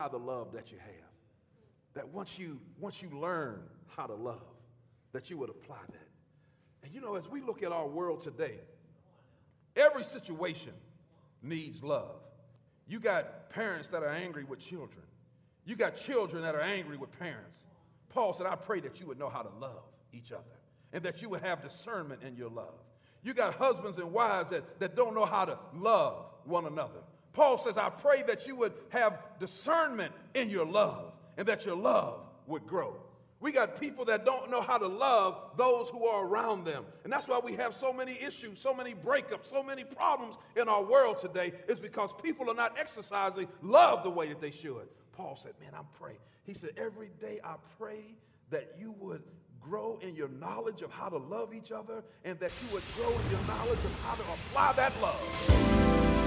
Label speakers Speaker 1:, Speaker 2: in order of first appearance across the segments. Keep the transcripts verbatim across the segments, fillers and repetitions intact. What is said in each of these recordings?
Speaker 1: how the love that you have. That once you, once you learn how to love, that you would apply that. And you know, as we look at our world today, every situation needs love. You got parents that are angry with children. You got children that are angry with parents. Paul said, I pray that you would know how to love each other and that you would have discernment in your love. You got husbands and wives that, that don't know how to love one another. Paul says, I pray that you would have discernment in your love and that your love would grow. We got people that don't know how to love those who are around them. And that's why we have so many issues, so many breakups, so many problems in our world today, is because people are not exercising love the way that they should. Paul said, man, I'm praying. He said, every day I pray that you would grow in your knowledge of how to love each other and that you would grow in your knowledge of how to apply that love.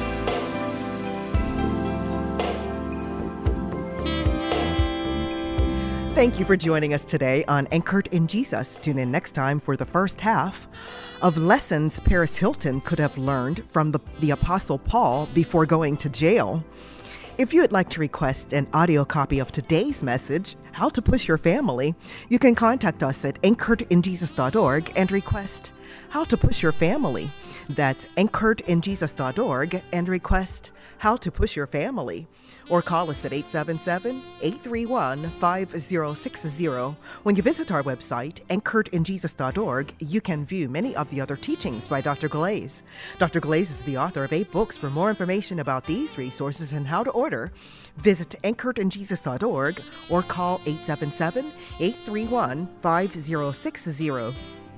Speaker 2: Thank you for joining us today on Anchored in Jesus. Tune in next time for the first half of lessons Paris Hilton could have learned from the, the Apostle Paul before going to jail. If you would like to request an audio copy of today's message, How to Push Your Family, you can contact us at anchored in jesus dot org and request How to Push Your Family. That's anchored in jesus dot org and request How to Push Your Family. Or call us at eight seven seven, eight three one, five zero six zero. When you visit our website, anchored in jesus dot org, you can view many of the other teachings by Doctor Glaze. Doctor Glaze is the author of eight books. For more information about these resources and how to order, visit anchored in jesus dot org or call eight seven seven, eight three one, five zero six zero.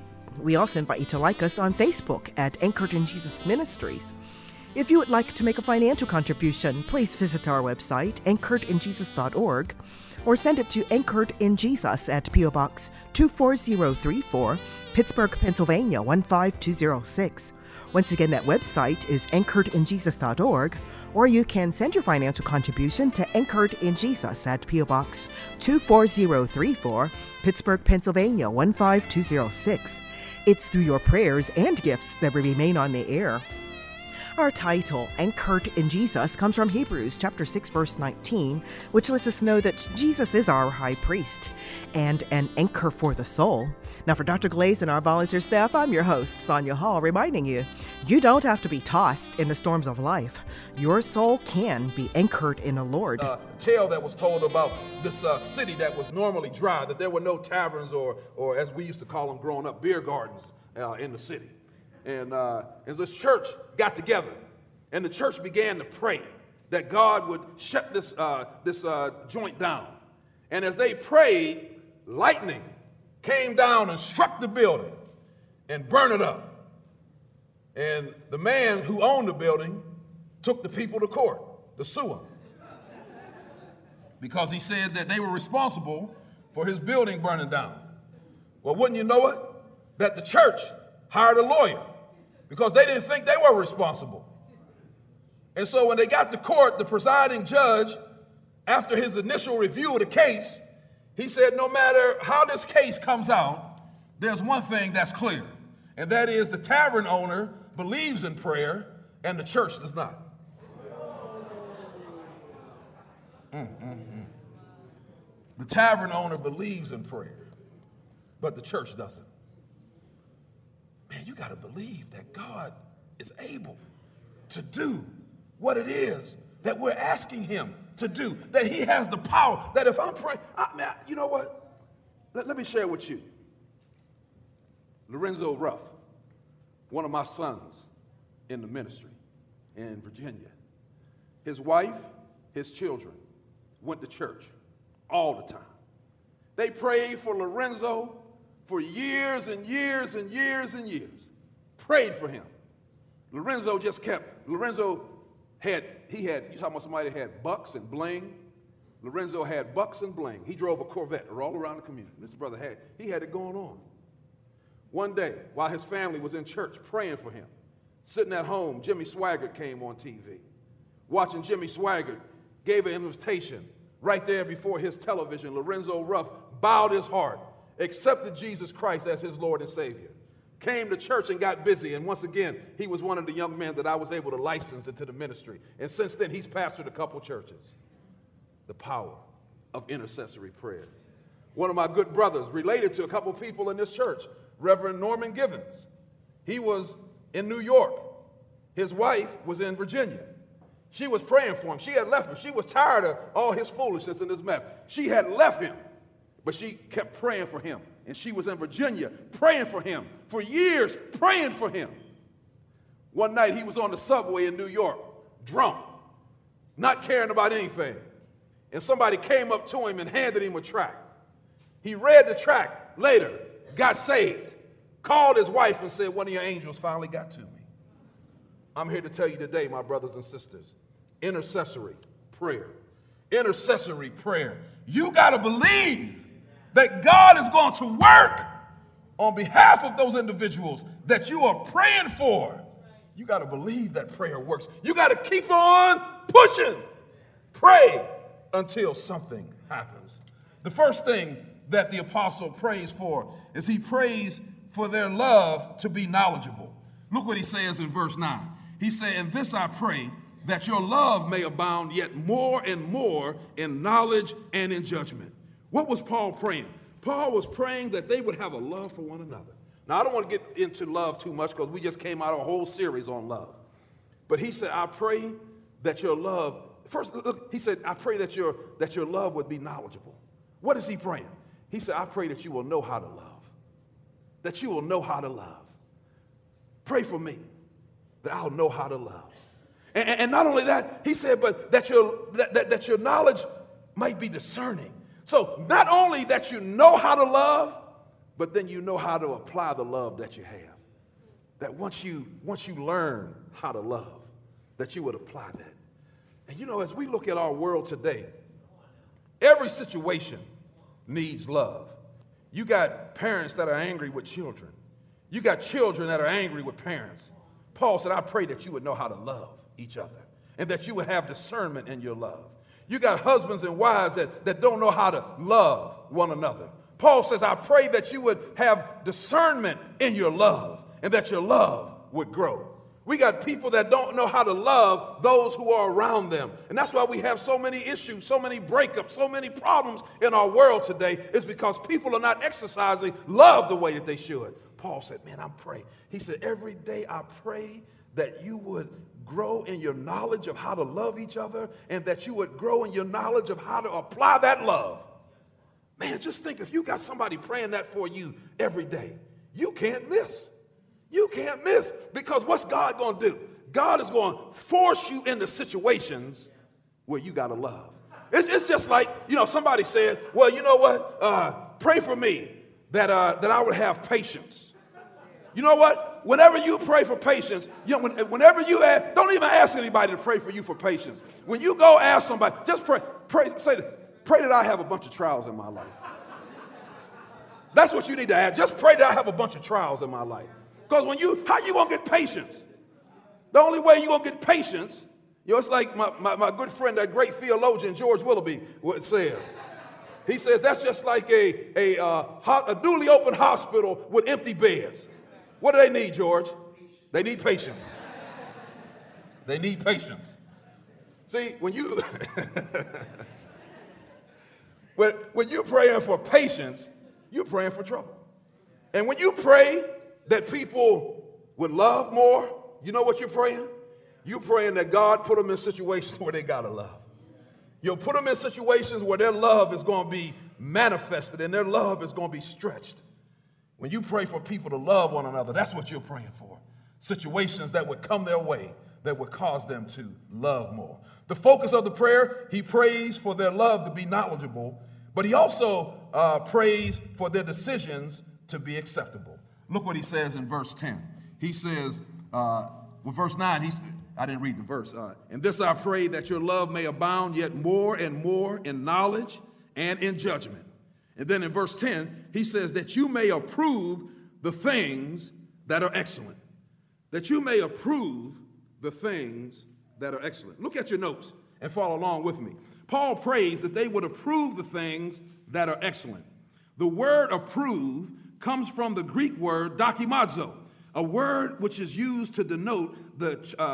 Speaker 2: We also invite you to like us on Facebook at Anchored in Jesus Ministries. If you would like to make a financial contribution, please visit our website, anchored in jesus dot org, or send it to Anchored in Jesus at P O Box two four zero three four, Pittsburgh, Pennsylvania one five two zero six. Once again, that website is anchored in jesus dot org, or you can send your financial contribution to Anchored in Jesus at P O Box two four zero three four, Pittsburgh, Pennsylvania one five two zero six. It's through your prayers and gifts that we remain on the air. Our title, Anchored in Jesus, comes from Hebrews chapter six, verse nineteen, which lets us know that Jesus is our high priest and an anchor for the soul. Now, for Doctor Glaze and our volunteer staff, I'm your host, Sonia Hall, reminding you, you don't have to be tossed in the storms of life. Your soul can be anchored in the Lord.
Speaker 1: Uh, a tale that was told about this uh, city that was normally dry, that there were no taverns or, or as we used to call them growing up, beer gardens uh, in the city. And, uh, and this church got together, and the church began to pray that God would shut this, uh, this uh, joint down. And as they prayed, lightning came down and struck the building and burned it up. And the man who owned the building took the people to court to sue him because he said that they were responsible for his building burning down. Well, wouldn't you know it, that the church hired a lawyer because they didn't think they were responsible. And so when they got to court, the presiding judge, after his initial review of the case, he said, no matter how this case comes out, there's one thing that's clear, and that is the tavern owner believes in prayer and the church does not. Mm-mm-mm. The tavern owner believes in prayer, but the church doesn't. Man, you got to believe that God is able to do what it is that we're asking him to do, that he has the power, that if I'm praying, I, man, you know what? Let, let me share with you. Lorenzo Ruff, one of my sons in the ministry in Virginia, his wife, his children went to church all the time. They prayed for Lorenzo for years and years and years and years. Prayed for him. Lorenzo just kept, Lorenzo had, he had, you talking about somebody that had bucks and bling? Lorenzo had bucks and bling. He drove a Corvette all around the community. This brother had, he had it going on. One day, while his family was in church praying for him, sitting at home, Jimmy Swaggart came on T V. Watching Jimmy Swaggart, gave an invitation right there before his television. Lorenzo Ruff bowed his heart, accepted Jesus Christ as his Lord and Savior, came to church and got busy, and once again, he was one of the young men that I was able to license into the ministry. And since then, he's pastored a couple churches. the power of intercessory prayer. One of my good brothers related to a couple people in this church, Reverend Norman Givens. He was in New York. His wife was in Virginia. She was praying for him. She had left him. She was tired of all his foolishness and his mess. She had left him, but she kept praying for him. And she was in Virginia praying for him for years, praying for him. One night he was on the subway in New York, drunk, not caring about anything. And somebody came up to him and handed him a tract. He read the tract later, got saved, called his wife and said, one of your angels finally got to me. I'm here to tell you today, my brothers and sisters, intercessory prayer. Intercessory prayer. You got to believe that God is going to work on behalf of those individuals that you are praying for. You got to believe that prayer works. You got to keep on pushing. Pray until something happens. The first thing that the apostle prays for is he prays for their love to be knowledgeable. Look what he says in verse nine. He said, "And this I pray, that your love may abound yet more and more in knowledge and in judgment." What was Paul praying? Paul was praying that they would have a love for one another. Now, I don't want to get into love too much because we just came out of a whole series on love. But he said, I pray that your love, first, look, he said, I pray that your, that your love would be knowledgeable. What is he praying? He said, I pray that you will know how to love. That you will know how to love. Pray for me that I'll know how to love. And, and not only that, he said, but that your, that, that, that your knowledge might be discerning. So not only that you know how to love, but then you know how to apply the love that you have. That once you, once you learn how to love, that you would apply that. And you know, as we look at our world today, every situation needs love. You got parents that are angry with children. You got children that are angry with parents. Paul said, I pray that you would know how to love each other and that you would have discernment in your love. You got husbands and wives that, that don't know how to love one another. Paul says, I pray that you would have discernment in your love and that your love would grow. We got people that don't know how to love those who are around them. And that's why we have so many issues, so many breakups, so many problems in our world today. Is because people are not exercising love the way that they should. Paul said, man, I'm praying. He said, every day I pray that you would grow in your knowledge of how to love each other and that you would grow in your knowledge of how to apply that love. Man, just think if you got somebody praying that for you every day, you can't miss. You can't miss, because what's God going to do? God is going to force you into situations where you got to love. It's, it's just like, you know, somebody said, well, you know what? Uh, pray for me that, uh, that I would have patience. You know what? Whenever you pray for patience, you know, when, whenever you ask, don't even ask anybody to pray for you for patience. When you go ask somebody, just pray, pray, say, pray that I have a bunch of trials in my life. That's what you need to ask. Just pray that I have a bunch of trials in my life. Because when you, how you going to get patience? The only way you're going to get patience, you know, it's like my, my, my good friend, that great theologian, George Willoughby, what it says. He says that's just like a, a, uh, a newly opened hospital with empty beds. What do they need, George? They need patience. They need patience. See, when you, when, when you're praying for patience, you're praying for trouble. And when you pray that people would love more, you know what you're praying? You're praying that God put them in situations where they got to love. You'll put them in situations where their love is going to be manifested and their love is going to be stretched. When you pray for people to love one another, that's what you're praying for. Situations that would come their way that would cause them to love more. The focus of the prayer, he prays for their love to be knowledgeable, but he also uh, prays for their decisions to be acceptable. Look what he says in verse ten. He says, uh, well, verse nine, he's, I didn't read the verse. Uh, and this I pray, that your love may abound yet more and more in knowledge and in judgment. And then in verse ten, he says that you may approve the things that are excellent. That you may approve the things that are excellent. Look at your notes and follow along with me. Paul prays that they would approve the things that are excellent. The word approve comes from the Greek word dokimazo, a word which is used to denote the uh,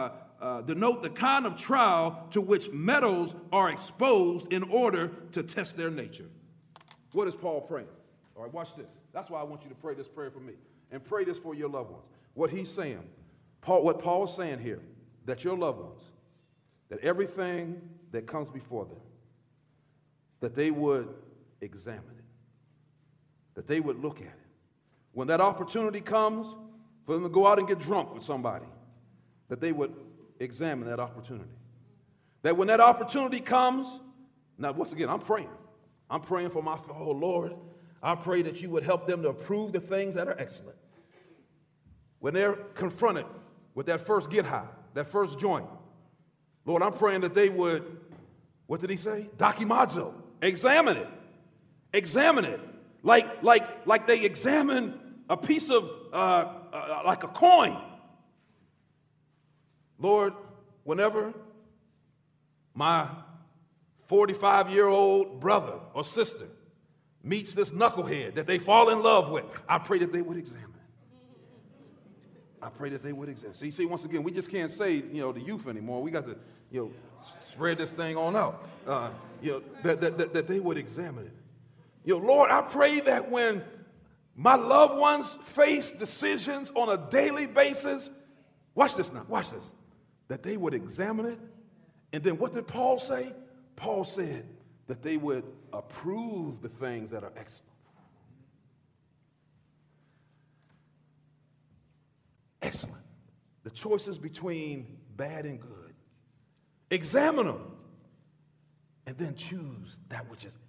Speaker 1: uh, denote the kind of trial to which metals are exposed in order to test their nature. What is Paul praying? All right, watch this. That's why I want you to pray this prayer for me. And pray this for your loved ones. What he's saying, Paul, what Paul is saying here, that your loved ones, that everything that comes before them, that they would examine it, that they would look at it. When that opportunity comes for them to go out and get drunk with somebody, that they would examine that opportunity. That when that opportunity comes, now once again, I'm praying. I'm praying for my, oh Lord, I pray that you would help them to approve the things that are excellent. When they're confronted with that first get high, that first joint, Lord, I'm praying that they would, what did he say? Dokimazo, examine it. Examine it. Like, like, like they examine a piece of, uh, uh, like a coin. Lord, whenever my forty-five-year-old brother or sister meets this knucklehead that they fall in love with, I pray that they would examine it. I pray that they would examine. See, see, once again, we just can't say, you know, the youth anymore. We got to, you know, spread this thing on out. Uh, you know, that, that, that, that they would examine it. You know, Lord, I pray that when my loved ones face decisions on a daily basis, watch this now, watch this, that they would examine it. And then what did Paul say? Paul said that they would approve the things that are excellent. Excellent. The choices between bad and good. Examine them. And then choose that which is.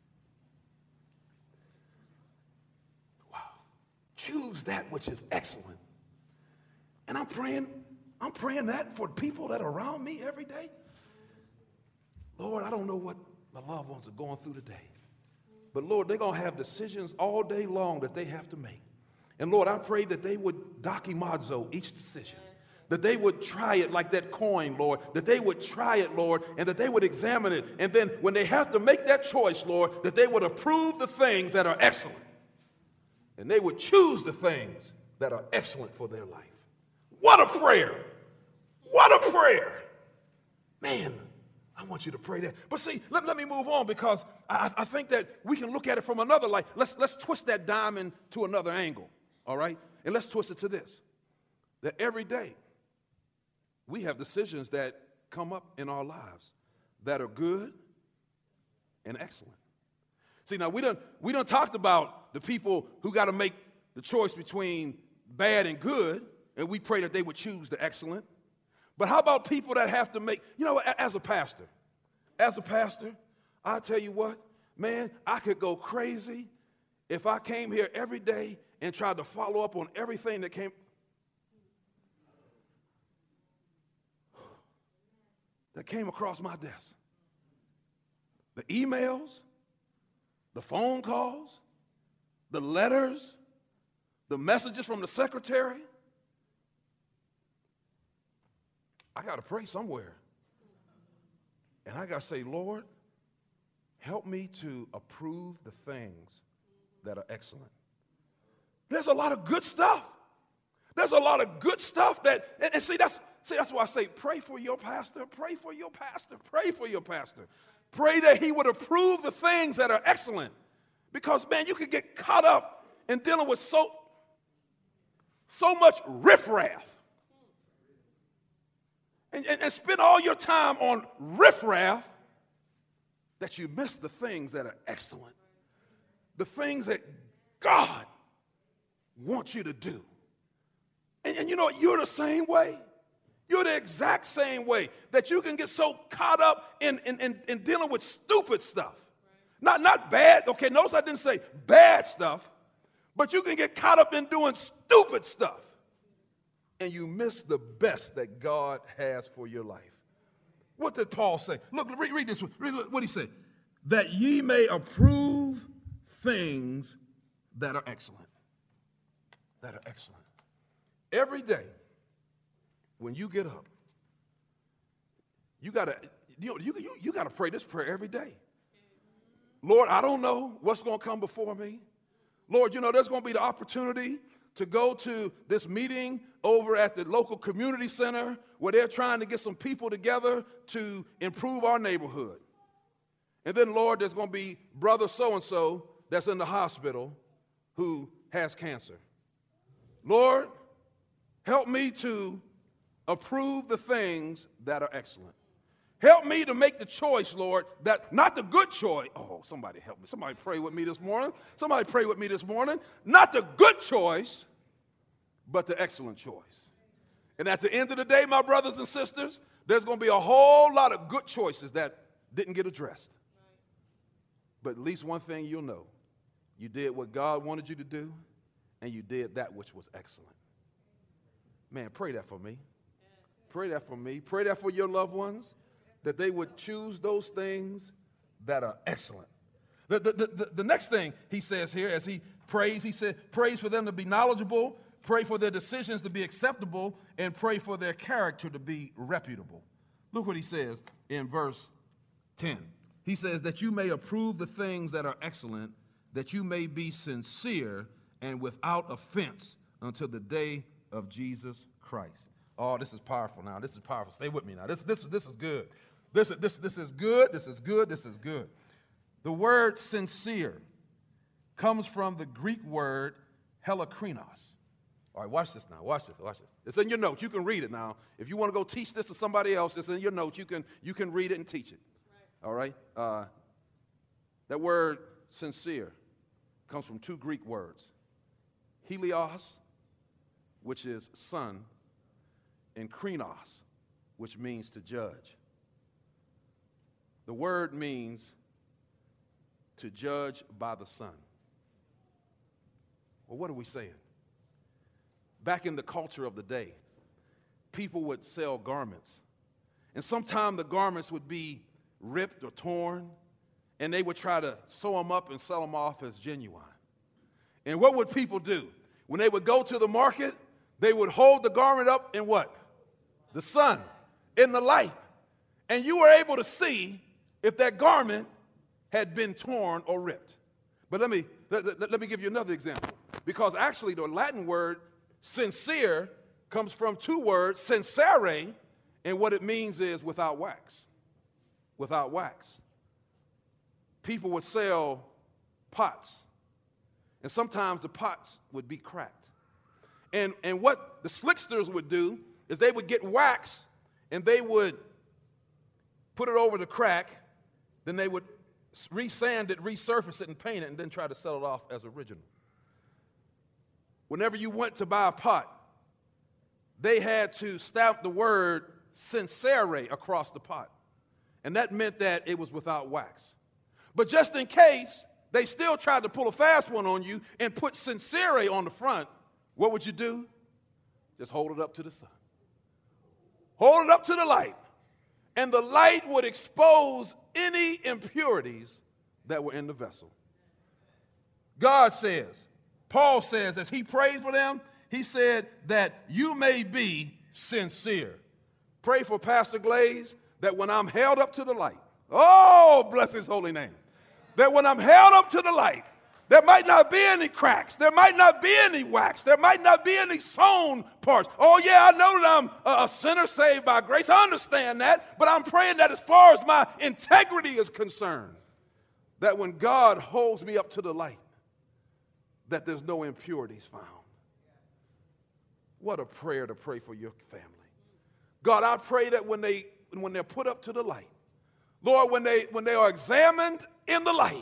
Speaker 1: Wow. Choose that which is excellent. And I'm praying, I'm praying that for people that are around me every day. Lord, I don't know what my loved ones are going through today. But Lord, they're going to have decisions all day long that they have to make. And Lord, I pray that they would dokimazo each decision. That they would try it like that coin, Lord. That they would try it, Lord, and that they would examine it. And then when they have to make that choice, Lord, that they would approve the things that are excellent. And they would choose the things that are excellent for their life. What a prayer. What a prayer. Man, I want you to pray that. But see, let, let me move on because I, I think that we can look at it from another light. Let's, let's twist that diamond to another angle, all right? And let's twist it to this, that every day we have decisions that come up in our lives that are good and excellent. See, now we done, we done talked about the people who got to make the choice between bad and good, and we pray that they would choose the excellent. But how about people that have to make, you know, as a pastor, as a pastor, I tell you what, man, I could go crazy if I came here every day and tried to follow up on everything that came, that came across my desk. The emails, the phone calls, the letters, the messages from the secretary. I got to pray somewhere. And I got to say, Lord, help me to approve the things that are excellent. There's a lot of good stuff. There's a lot of good stuff that, and, and see, that's, see, that's why I say, pray for your pastor, pray for your pastor, pray for your pastor. Pray that he would approve the things that are excellent. Because, man, you could get caught up in dealing with so, so much riffraff. And, and, and spend all your time on riffraff that you miss the things that are excellent. The things that God wants you to do. And, and you know what? You're the same way. You're the exact same way that you can get so caught up in, in, in, in dealing with stupid stuff. Not, not bad. Okay, notice I didn't say bad stuff. But you can get caught up in doing stupid stuff. And you miss the best that God has for your life. What did Paul say? Look, read, read this one. Read what he said. That ye may approve things that are excellent. That are excellent. Every day, when you get up, you gotta, you know, you, you, you gotta pray this prayer every day. Lord, I don't know what's gonna come before me. Lord, you know, there's gonna be the opportunity to go to this meeting over at the local community center where they're trying to get some people together to improve our neighborhood. And then, Lord, there's going to be brother so-and-so that's in the hospital who has cancer. Lord, help me to approve the things that are excellent. Help me to make the choice, Lord, that not the good choice. Oh, somebody help me. Somebody pray with me this morning. Somebody pray with me this morning. Not the good choice, but the excellent choice. And at the end of the day, my brothers and sisters, there's going to be a whole lot of good choices that didn't get addressed. But at least one thing you'll know, you did what God wanted you to do, and you did that which was excellent. Man, pray that for me. Pray that for me. Pray that for your loved ones, that they would choose those things that are excellent. The, the, the, the next thing he says here as he prays, he said, prays for them to be knowledgeable, pray for their decisions to be acceptable, and pray for their character to be reputable. Look what he says in verse ten. He says that you may approve the things that are excellent, that you may be sincere and without offense until the day of Jesus Christ. Oh, this is powerful now. This is powerful. Stay with me now. This, this, this is good. This, this, this is good. This is good. This is good. The word sincere comes from the Greek word helikrinos. All right, watch this now. Watch this. Watch this. It's in your notes. You can read it now. If you want to go teach this to somebody else, it's in your notes. You can, you can read it and teach it. All right? Uh, that word sincere comes from two Greek words. Helios, which is son, and krinos, which means to judge. The word means to judge by the sun. Well, what are we saying? Back in the culture of the day, people would sell garments. And sometimes the garments would be ripped or torn, and they would try to sew them up and sell them off as genuine. And what would people do? When they would go to the market, they would hold the garment up in what? The sun, in the light. And you were able to see if that garment had been torn or ripped. But let me, let, let, let me give you another example. Because actually the Latin word sincere comes from two words, sincere, and what it means is without wax. Without wax. People would sell pots, and sometimes the pots would be cracked. And, and what the slicksters would do is they would get wax, and they would put it over the crack, then they would re-sand it, resurface it, and paint it, and then try to sell it off as original. Whenever you went to buy a pot, they had to stamp the word sincere across the pot. And that meant that it was without wax. But just in case they still tried to pull a fast one on you and put sincere on the front, what would you do? Just hold it up to the sun. Hold it up to the light. And the light would expose any impurities that were in the vessel. God says, Paul says, as he prays for them, he said that you may be sincere. Pray for Pastor Glaze that when I'm held up to the light, oh, bless his holy name, that when I'm held up to the light, there might not be any cracks. There might not be any wax. There might not be any sewn parts. Oh, yeah, I know that I'm a sinner saved by grace. I understand that. But I'm praying that as far as my integrity is concerned, that when God holds me up to the light, that there's no impurities found. What a prayer to pray for your family. God, I pray that when, they, when they're put up to the light, Lord, when they, when they are examined in the light,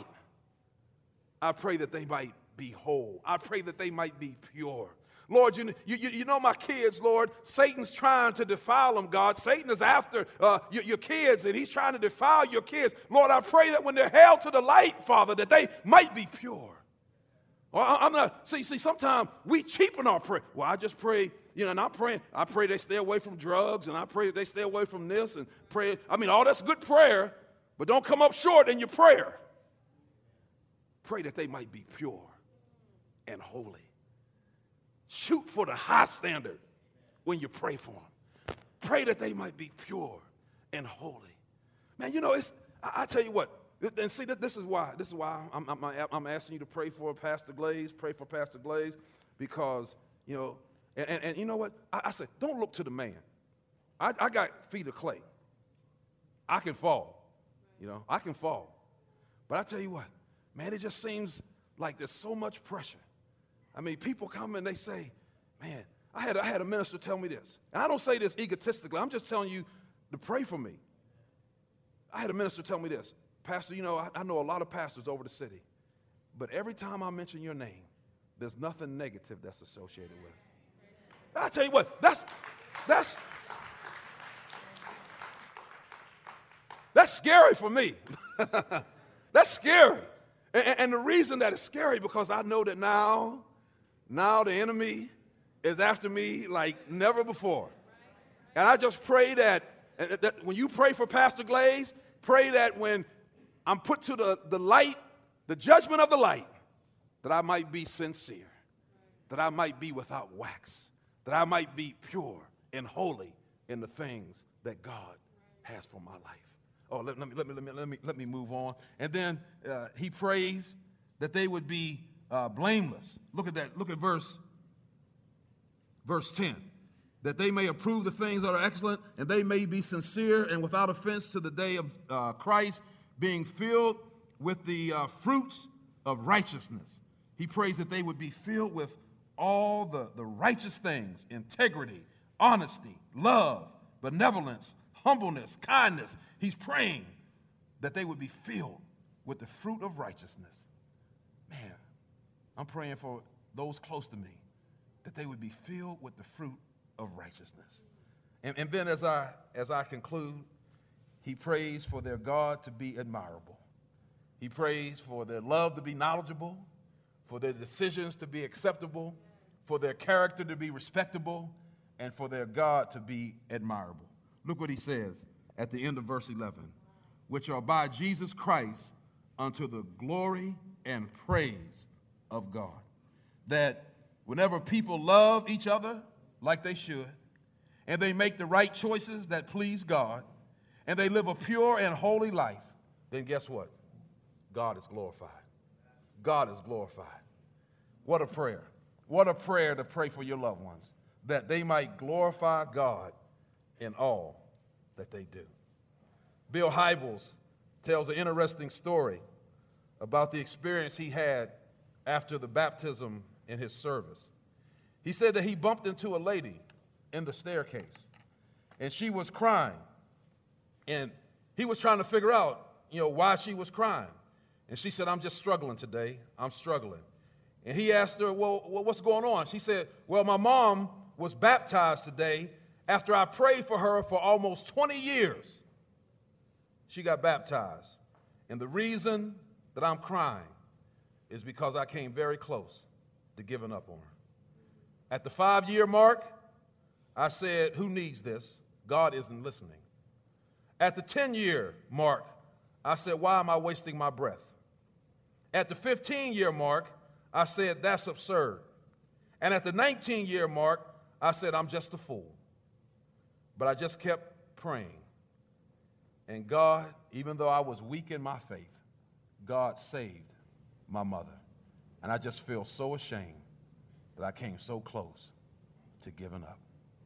Speaker 1: I pray that they might be whole. I pray that they might be pure. Lord, you, you, you know my kids, Lord. Satan's trying to defile them, God. Satan is after uh, your, your kids, and he's trying to defile your kids. Lord, I pray that when they're held to the light, Father, that they might be pure. Well, I'm not, see, see, sometimes we cheapen our prayer. Well, I just pray, you know, and I'm praying, I pray they stay away from drugs, and I pray that they stay away from this, and pray, I mean, all that's good prayer, but don't come up short in your prayer. Pray that they might be pure and holy. Shoot for the high standard when you pray for them. Pray that they might be pure and holy. Man, you know, it's, I, I tell you what, and see, this is why, this is why I'm, I'm, I'm asking you to pray for Pastor Glaze, pray for Pastor Glaze, because, you know, And, and, and you know what? I, I say, don't look to the man. I, I got feet of clay. I can fall. You know, I can fall. But I tell you what, man, it just seems like there's so much pressure. I mean, people come and they say, man, I had, I had a minister tell me this. And I don't say this egotistically. I'm just telling you to pray for me. I had a minister tell me this. Pastor, you know, I, I know a lot of pastors over the city. But every time I mention your name, there's nothing negative that's associated with it. I tell you what, that's, that's, that's scary for me. That's scary. And, and the reason that it's scary because I know that now, now the enemy is after me like never before. And I just pray that, that when you pray for Pastor Glaze, pray that when I'm put to the, the light, the judgment of the light, that I might be sincere, that I might be without wax, that I might be pure and holy in the things that God has for my life. Oh, let, let, me, let, me, let, me, let, me, let me move on. And then uh, he prays that they would be uh, blameless. Look at that. Look at verse, verse ten. That they may approve the things that are excellent, and they may be sincere and without offense to the day of uh, Christ, being filled with the uh, fruits of righteousness. He prays that they would be filled with all the, the righteous things, integrity, honesty, love, benevolence, humbleness, kindness. He's praying that they would be filled with the fruit of righteousness. Man, I'm praying for those close to me, that they would be filled with the fruit of righteousness. And, and then as I, as I conclude, he prays for their God to be admirable. He prays for their love to be knowledgeable, for their decisions to be acceptable, for their character to be respectable, and for their God to be admirable. Look what he says at the end of verse eleven, which are by Jesus Christ unto the glory and praise of God. That whenever people love each other like they should, and they make the right choices that please God, and they live a pure and holy life, then guess what? God is glorified. God is glorified. What a prayer. What a prayer to pray for your loved ones, that they might glorify God in all that they do. Bill Hybels tells an interesting story about the experience he had after the baptism in his service. He said that he bumped into a lady in the staircase, and she was crying, and he was trying to figure out, you know, why she was crying. And she said, I'm just struggling today. I'm struggling. And he asked her, well, what's going on? She said, well, my mom was baptized today after I prayed for her for almost twenty years. She got baptized. And the reason that I'm crying is because I came very close to giving up on her. At the five-year mark, I said, who needs this? God isn't listening. At the ten-year mark, I said, why am I wasting my breath? At the fifteen-year mark, I said, that's absurd. And at the nineteen-year mark, I said, I'm just a fool. But I just kept praying. And God, even though I was weak in my faith, God saved my mother. And I just feel so ashamed that I came so close to giving up.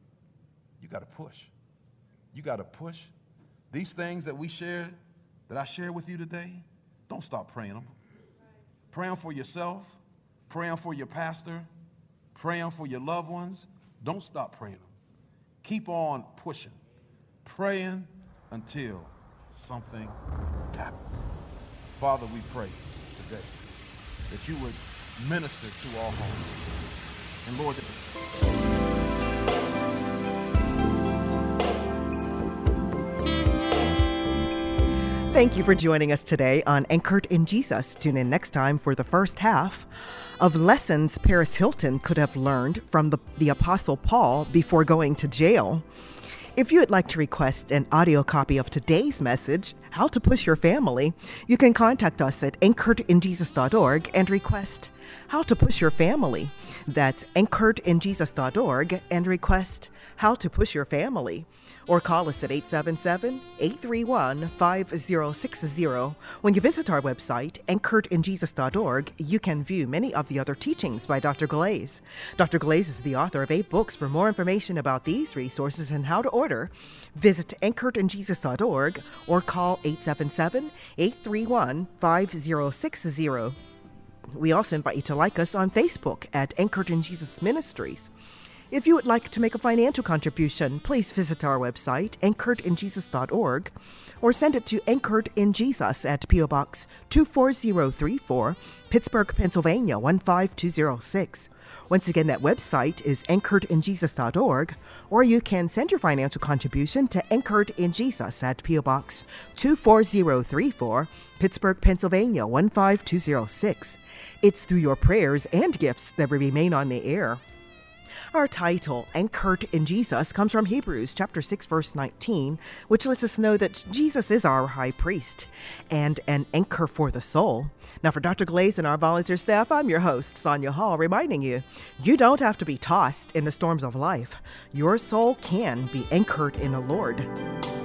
Speaker 1: You got to push. You got to push. These things that we shared, that I shared with you today, don't stop praying them. Pray them for yourself. Pray them for your pastor. Pray them for your loved ones. Don't stop praying them. Keep on pushing. Praying until something happens. Father, we pray today that you would minister to our homes. And Lord,
Speaker 2: thank you for joining us today on Anchored in Jesus. Tune in next time for the first half of lessons Paris Hilton could have learned from the, the Apostle Paul before going to jail. If you would like to request an audio copy of today's message, How to Push Your Family, you can contact us at anchored in jesus dot org and request How to Push Your Family. That's anchored in jesus dot org and request How to Push Your Family. or call us at eight seven seven, eight three one, five zero six zero. When you visit our website, anchored in jesus dot org, you can view many of the other teachings by Doctor Glaze. Doctor Glaze is the author of eight books. For more information about these resources and how to order, visit anchored in jesus dot org or call eight seven seven, eight three one, five zero six zero. We also invite you to like us on Facebook at Anchored in Jesus Ministries. If you would like to make a financial contribution, please visit our website, anchored in jesus dot org, or send it to Anchored in Jesus at P O Box two four zero three four, Pittsburgh, Pennsylvania one five two zero six. Once again, that website is anchored in jesus dot org, or you can send your financial contribution to Anchored in Jesus at P O Box two four zero three four, Pittsburgh, Pennsylvania one five two zero six. It's through your prayers and gifts that we remain on the air. Our title, Anchored in Jesus, comes from Hebrews chapter six, verse nineteen, which lets us know that Jesus is our high priest and an anchor for the soul. Now, for Doctor Glaze and our volunteer staff, I'm your host, Sonia Hall, reminding you, you don't have to be tossed in the storms of life. Your soul can be anchored in the Lord.